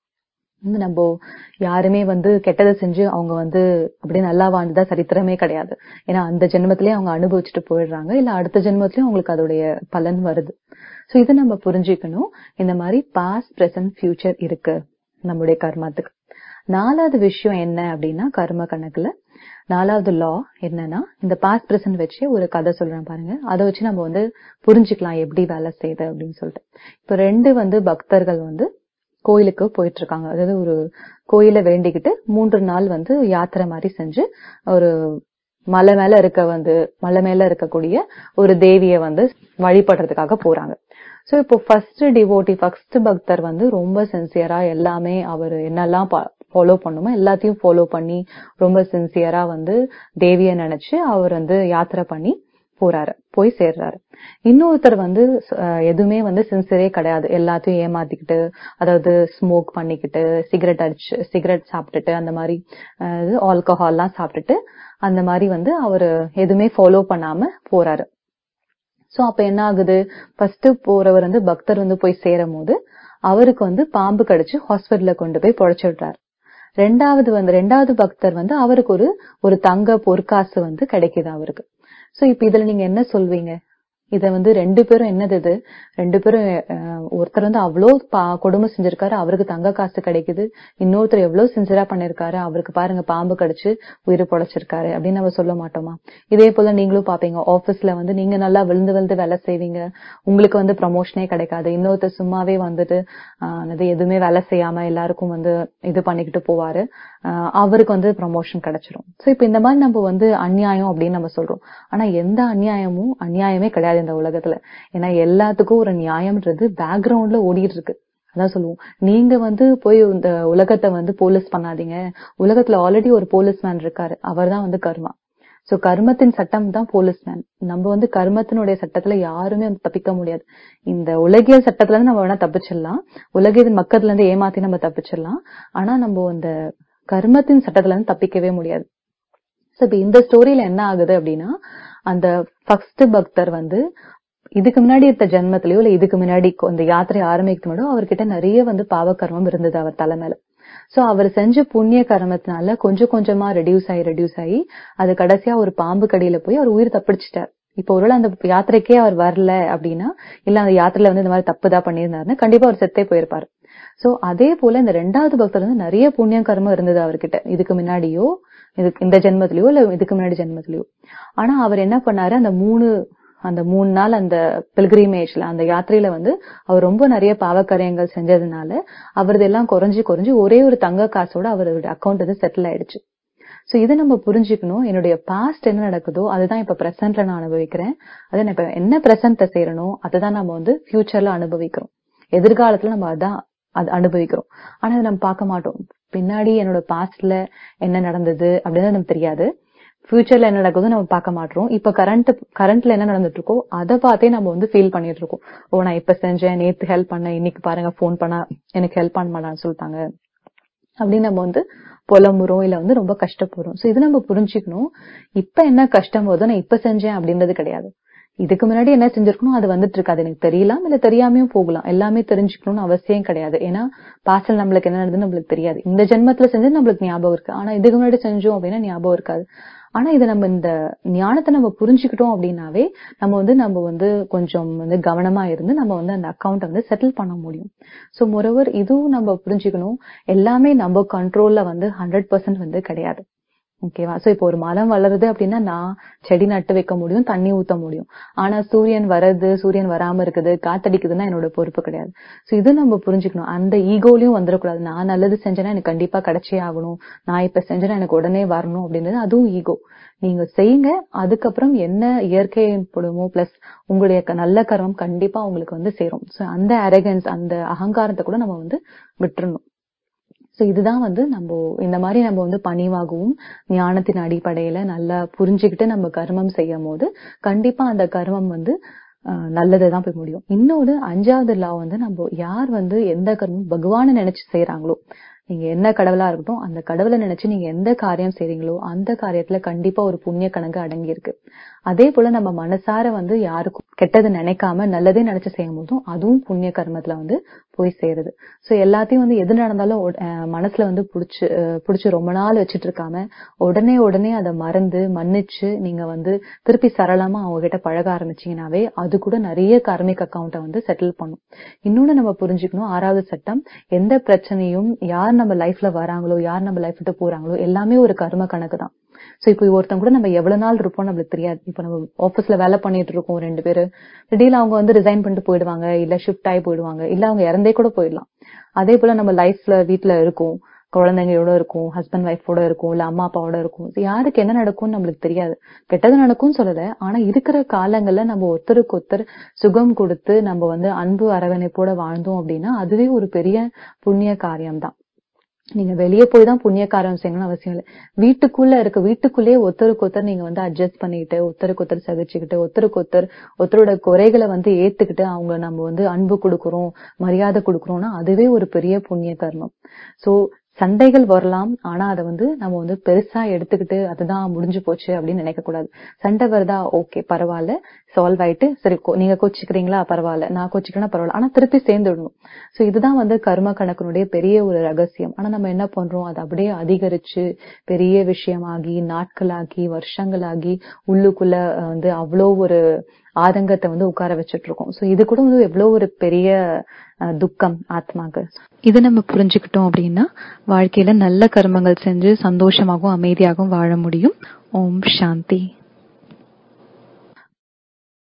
வந்து நம்ம யாருமே வந்து கெட்டதை செஞ்சு அவங்க வந்து அப்படியே நல்லா வாழ்ந்ததா சரித்திரமே கிடையாது. ஏன்னா அந்த ஜென்மத்திலேயே அவங்க அனுபவிச்சுட்டு போயிடுறாங்க, இல்ல அடுத்த ஜென்மத்திலயும் அவங்களுக்கு அதோடைய பலன் வருது. சோ இதை நம்ம புரிஞ்சுக்கணும். இந்த மாதிரி பாஸ்ட், பிரசன்ட், ஃபியூச்சர் இருக்கு நம்முடைய கர்மத்துக்கு. நாலாவது விஷயம் என்ன அப்படின்னா, கர்ம கணக்குல நாலாவது லா என்னன்னா, இந்த பாஸ்ட் பிரசன்ட் வச்சு ஒரு கதை சொல்றேன் பாருங்க. அதை வச்சு நம்ம வந்து புரிஞ்சுக்கலாம் எப்படி வேலை செய்யுது அப்படின்னு சொல்லிட்டு. இப்ப ரெண்டு வந்து பக்தர்கள் வந்து கோயிலுக்கு போயிட்டு இருக்காங்க. அதாவது ஒரு கோயில வேண்டிக்கிட்டு மூன்று நாள் வந்து யாத்திரை மாதிரி செஞ்சு ஒரு மலை மேல இருக்க வந்து மலை மேல இருக்கக்கூடிய ஒரு தேவிய வந்து வழிபடுறதுக்காக போறாங்க. சோ இப்போ ஃபர்ஸ்ட் டிவோட்டி, ஃபர்ஸ்ட் பக்தர் வந்து ரொம்ப சின்சியரா எல்லாமே அவர் என்னெல்லாம் ஃபாலோ பண்ணுமோ எல்லாத்தையும் ஃபாலோ பண்ணி ரொம்ப சின்சியரா வந்து தேவிய நினைச்சு அவர் வந்து யாத்திரை பண்ணி போறாரு, போய் சேர்றாரு. இன்னொருத்தர் வந்து எதுவுமே வந்து சின்சியரே கிடையாது, எல்லாத்தையும் ஏமாத்திக்கிட்டு, அதாவது ஸ்மோக் பண்ணிக்கிட்டு, சிகரெட் அடிச்சு சிகரெட் சாப்பிட்டுட்டு, அந்த மாதிரி ஆல்கஹால் எல்லாம் சாப்பிட்டுட்டு அந்த மாதிரி வந்து அவரு எதுவுமே ஃபாலோ பண்ணாம போறாரு. சோ அப்ப என்ன ஆகுது, ஃபர்ஸ்ட் போறவர் வந்து பக்தர் வந்து போய் சேரும் போது அவருக்கு வந்து பாம்பு கடிச்சு ஹாஸ்பிட்டல்ல கொண்டு போய் பொழைச்சு விடுறாரு. ரெண்டாவது வந்து ரெண்டாவது பக்தர் வந்து அவருக்கு ஒரு ஒரு தங்க பொற்காசு வந்து கிடைக்குது அவருக்கு. சோ இப்ப இதுல நீங்க என்ன சொல்வீங்க? இத வந்து ரெண்டு பேரும் என்னது, இது ரெண்டு பேரும் ஒருத்தர் வந்து அவ்வளவு கொடுமை செஞ்சிருக்காரு, அவருக்கு தங்க காசு கிடைக்குது. இன்னொருத்தர் எவ்வளவு சின்சியரா பண்ணிருக்காரு, அவருக்கு பாருங்க பாம்பு கடிச்சு உயிர் பொழைச்சிருக்காரு அப்படின்னு நம்ம சொல்ல மாட்டோமா? இதே போல நீங்களும் பாப்பீங்க, ஆபீஸ்ல வந்து நீங்க நல்லா விழுந்து விழுந்து வேலை செய்வீங்க, உங்களுக்கு வந்து ப்ரமோஷனே கிடைக்காது. இன்னொருத்தர் சும்மாவே வந்துட்டு ஆஹ் எதுவுமே வேலை செய்யாம எல்லாருக்கும் வந்து இது பண்ணிக்கிட்டு போவாரு, ஆஹ் அவருக்கு வந்து ப்ரமோஷன் கிடைச்சிடும். சோ இப்ப இந்த மாதிரி நம்ம வந்து அநியாயம் அப்படின்னு நம்ம சொல்றோம். ஆனா எந்த அநியாயமும் அநியாயமே கிடையாது இந்த உலகத்துல. ஏன்னா எல்லாத்துக்கும் ஒரு நியாயம்ன்றது பேக்ரவுண்ட்ல ஓடிட்டு இருக்கு. அதான் சொல்லுவோம், நீங்க வந்து போய் இந்த உலகத்தை வந்து போலீஸ் பண்ணாதீங்க, உலகத்துல ஆல்ரெடி ஒரு போலீஸ்மேன் இருக்காரு, அவர் தான் வந்து கர்மா. சோ கர்மத்தின் சட்டம் தான் போலீஸ்மேன். நம்ம வந்து கர்மத்தினுடைய சட்டத்துல யாருமே தப்பிக்க முடியாது. இந்த உலகியல் சட்டத்துல இருந்து நம்ம வேணா தப்பிச்சிடலாம், உலகியல் மக்கத்துல இருந்து ஏமாத்தி நம்ம தப்பிச்சிடலாம். ஆனா நம்ம இந்த கர்மத்தின் சட்டத்துல இருந்து தப்பிக்கவே முடியாது. சோ இப்ப இந்த ஸ்டோரியில என்ன ஆகுது அப்படின்னா, அந்த ஃபர்ஸ்ட் பக்தர் வந்து இதுக்கு முன்னாடி இருந்த ஜென்மத்திலயோ இல்ல இதுக்கு முன்னாடி இந்த யாத்திரை ஆரம்பிக்கும் முன்னாடி அவர்கிட்ட நிறைய வந்து பாவ கர்மம் இருந்தது அவர் தலைமையில. சோ அவர் செஞ்ச புண்ணிய கர்மத்தினால கொஞ்சம் கொஞ்சமா ரெடியூஸ் ஆகி ரெடியூஸ் ஆகி அது கடைசியா ஒரு பாம்பு கடியில போய் அவர் உயிர் தப்பிச்சிட்டார். இப்ப ஒருவேளை அந்த யாத்திரைக்கே அவர் வரல அப்படின்னா, இல்ல அந்த யாத்திரையில வந்து இந்த மாதிரி தப்புதான் பண்ணியிருந்தாருன்னா கண்டிப்பா அவர் செத்தே போயிருப்பாரு. சோ அதே போல இந்த ரெண்டாவது பக்தர் வந்து நிறைய புண்ணிய கர்மம் இருந்தது அவர்கிட்ட, இதுக்கு முன்னாடியோ இதுக்கு இந்த ஜென்மத்திலயோ இல்ல இதுக்கு முன்னாடி ஜென்மத்திலயோ. ஆனா அவர் என்ன பண்ணாரு, அந்த மூணு அந்த மூணு நாள் அந்த பில்கிரிமேஜ்ல அந்த யாத்திரையில வந்து அவர் ரொம்ப நிறைய பாவக்காரியங்கள் செஞ்சதுனால அவரது எல்லாம் குறைஞ்சு குறைஞ்சு ஒரே ஒரு தங்க காசோட அவரோட அக்கௌண்ட் வந்து செட்டில் ஆயிடுச்சு. சோ இதை நம்ம புரிஞ்சுக்கணும். என்னுடைய பாஸ்ட் என்ன நடக்குதோ அதுதான் இப்ப பிரசன்ட்ல நான் அனுபவிக்கிறேன். அதை இப்ப என்ன பிரசன்ட்ல செய்யறனோ அதுதான் நம்ம வந்து ஃபியூச்சர்ல அனுபவிக்கிறோம். எதிர்காலத்துல நம்ம அதான் அது அனுபவிக்கிறோம். ஆனா அதை நம்ம பார்க்க மாட்டோம். பின்னாடி என்னோட பாஸ்ட்ல என்ன நடந்தது அப்படின்னு நமக்கு தெரியாது. ஃபியூச்சர்ல என்ன நடக்குதுன்னு நம்ம பார்க்க மாட்டோம். இப்ப கரண்ட் கரண்ட்ல என்ன நடந்துட்டு இருக்கோ அதை பார்த்தே நம்ம வந்து ஃபீல் பண்ணிட்டு இருக்கோம். ஓ நான் இப்ப செஞ்சேன், நேத்து ஹெல்ப் பண்ணேன், இன்னைக்கு பாருங்க போன் பண்ணா எனக்கு ஹெல்ப் பண்ண மாட்டான்னு சொல்லிட்டாங்க அப்படின்னு நம்ம வந்து புலம்புறோம், இல்ல வந்து ரொம்ப கஷ்டப்படுறோம். சோ இது நம்ம புரிஞ்சுக்கணும். இப்ப என்ன கஷ்டம் போதோ நான் இப்ப செஞ்சேன் அப்படின்றது கிடையாது. இதுக்கு முன்னாடி என்ன செஞ்சிருக்கணும் அது வந்துட்டு இருக்காது. எனக்கு தெரியலாம் இல்ல தெரியாமையும் போகலாம். எல்லாமே தெரிஞ்சுக்கணும்னு அவசியம் கிடையாது. ஏன்னா பாஸ்ட்ல நம்மளுக்கு என்ன நடந்ததுன்னு நம்மளுக்கு தெரியாது. இந்த ஜென்மத்துல செஞ்சது நம்மளுக்கு ஞாபகம் இருக்கு, ஆனா இதுக்கு முன்னாடி செஞ்சோம் அப்படின்னா ஞாபகம் இருக்காது. ஆனா இதை நம்ம இந்த ஞானத்தை நம்ம புரிஞ்சுக்கிட்டோம் அப்படின்னாவே நம்ம வந்து நம்ம வந்து கொஞ்சம் வந்து கவனமா இருந்து நம்ம வந்து அந்த அக்கௌண்ட்டை வந்து செட்டில் பண்ண முடியும். சோ மோரோவர் இதுவும் நம்ம புரிஞ்சுக்கணும். எல்லாமே நம்ம கண்ட்ரோல்ல வந்து ஹண்ட்ரட் பர்சன்ட் வந்து கிடையாது. ஓகேவா? சோ இப்போ ஒரு மரம் வளருது அப்படின்னா நான் செடி நட்டு வைக்க முடியும், தண்ணி ஊத்த முடியும். ஆனா சூரியன் வர்றது சூரியன் வராம இருக்குது காத்தடிக்குதுன்னா என்னோட பொறுப்பு கிடையாது. சோ இது நம்ம புரிஞ்சுக்கணும். அந்த ஈகோலயும் வந்துடக்கூடாது. நான் நல்லது செஞ்சேன்னா எனக்கு கண்டிப்பா கிடைச்சே ஆகணும், நான் இப்ப செஞ்சேன்னா எனக்கு உடனே வரணும் அப்படின்றது அதுவும் ஈகோ. நீங்க செய்யுங்க, அதுக்கப்புறம் என்ன இயற்கையின் படுமோ பிளஸ் உங்களுடைய நல்ல கர்மம் கண்டிப்பா உங்களுக்கு வந்து சேரும். சோ அந்த அரகன்ஸ் அந்த அகங்காரத்தை கூட நம்ம வந்து விட்டுறணும். சோ இதுதான் வந்து நம்ம இந்த மாதிரி நம்ம வந்து பணிவாகவும் ஞானத்தின் அடிப்படையில நல்லா புரிஞ்சுக்கிட்டு நம்ம கர்மம் செய்யும் போது கண்டிப்பா அந்த கர்மம் வந்து அஹ் நல்லதுதான் போய் முடியும். இன்னொரு அஞ்சாவது லா வந்து நம்ம யார் வந்து எந்த கர்மம் பகவானை நினைச்சு செய்யறாங்களோ, நீங்க என்ன கடவுளா இருக்கட்டும் அந்த கடவுளை நினைச்சு நீங்க எந்த காரியம் செய்றீங்களோ அந்த காரியத்துல கண்டிப்பா ஒரு புண்ணிய கணக்கு அடங்கி இருக்கு. அதே போல நம்ம மனசார வந்து யாருக்கும் கெட்டது நினைக்காம நல்லதே நினைச்சு செய்யும் போதும் அதுவும் புண்ணிய கர்மத்துல வந்து போய் சேருது. சோ எல்லாத்தையும் வந்து எது நடந்தாலும் மனசுல வந்து புடிச்சு புடிச்சு ரொம்ப நாள் வச்சிட்டு இருக்காம உடனே உடனே அதை மறந்து மன்னிச்சு நீங்க வந்து திருப்பி சரளமா அவங்க கிட்ட பழக ஆரம்பிச்சீங்கன்னாவே அது கூட நிறைய கார்மிக் அக்கௌண்ட்டை வந்து செட்டில் பண்ணும். இன்னொன்னு நம்ம புரிஞ்சுக்கணும். ஆறாவது சட்டம், எந்த பிரச்சனையும் யார் நம்ம லைஃப்ல வராங்களோ யார் நம்ம லைஃப் விட்டு போறாங்களோ எல்லாமே ஒரு கர்ம கணக்கு தான். சோ இப்போ ஒருத்தங்க கூட நம்ம எவ்வளவு நாள் இருப்போம் நம்மளுக்கு தெரியாது. இப்ப நம்ம ஆபீஸ்ல வேலை பண்ணிட்டு இருக்கோம் ரெண்டு பேரு, திடீர்னு அவங்க வந்து ரிசைன் பண்ணிட்டு போயிடுவாங்க, இல்ல ஷிஃப்ட் ஆகி போயிடுவாங்க, இல்ல அவங்க இறந்தே கூட போயிடலாம். அதே போல நம்ம லைஃப்ல வீட்டுல இருக்கும், குழந்தைங்களோட இருக்கும், ஹஸ்பண்ட் ஒய்ஃபோட இருக்கும், இல்ல அம்மா அப்பாவோட இருக்கும். யாருக்கு என்ன நடக்கும்னு நம்மளுக்கு தெரியாது. கெட்டது நடக்கும்னு சொல்லல, ஆனா இருக்கிற காலங்கள்ல நம்ம ஒருத்தருக்கு ஒருத்தர் சுகம் கொடுத்து நம்ம வந்து அன்பு அரவணைப்போட வாழ்ந்தோம் அப்படின்னா அதுவே ஒரு பெரிய புண்ணிய காரியம் தான். நீங்க வெளியே போய் தான் புண்ணிய காரியம் செய்யணும்னு அவசியம் இல்லை. வீட்டுக்குள்ள இருக்க வீட்டுக்குள்ளேயே ஒருத்தருக்கு ஒருத்தர் நீங்க வந்து அட்ஜஸ்ட் பண்ணிட்டு ஒருத்தருக்கு ஒருத்தர் சகிச்சுக்கிட்டு ஒருத்தருக்கு ஒருத்தர் ஒருத்தரோட குறைகளை வந்து ஏத்துக்கிட்டு அவங்க நம்ம வந்து அன்பு கொடுக்கறோம் மரியாதை கொடுக்கறோம்னா அதுவே ஒரு பெரிய புண்ணிய கர்மம். சோ சண்டைகள் வரலாம், ஆனா அதை வந்து நம்ம வந்து பெருசா எடுத்துக்கிட்டு அதுதான் முடிஞ்சு போச்சு அப்படின்னு நினைக்க கூடாது. சண்டை வருதா, ஓகே பரவாயில்ல, சால்வ் ஆயிட்டு சரி நீங்க கோச்சிக்கிறீங்களா பரவாயில்ல, நான் கோச்சிக்கிறேன்னா பரவாயில்ல, ஆனா திருப்பி சேர்ந்துடணும். சோ இதுதான் வந்து கர்ம கணக்கினுடைய பெரிய ஒரு ரகசியம். ஆனா நம்ம என்ன பண்றோம், அதை அப்படியே அதிகரிச்சு பெரிய விஷயமாகி நாட்களாகி வருஷங்களாகி உள்ளுக்குள்ள வந்து அவ்வளோ ஒரு ஆதங்கத்தை வந்து உட்கார வச்சுட்டு இருக்கோம். சோ இது கூட வந்து எவ்வளவு ஒரு பெரிய துக்கம் ஆத்மாக்கு. இது நம்ம புரிஞ்சுக்கிட்டோம் அப்படின்னா வாழ்க்கையில நல்ல கர்மங்கள் செஞ்சு சந்தோஷமாகவும் அமைதியாகவும் வாழ முடியும். ஓம் சாந்தி.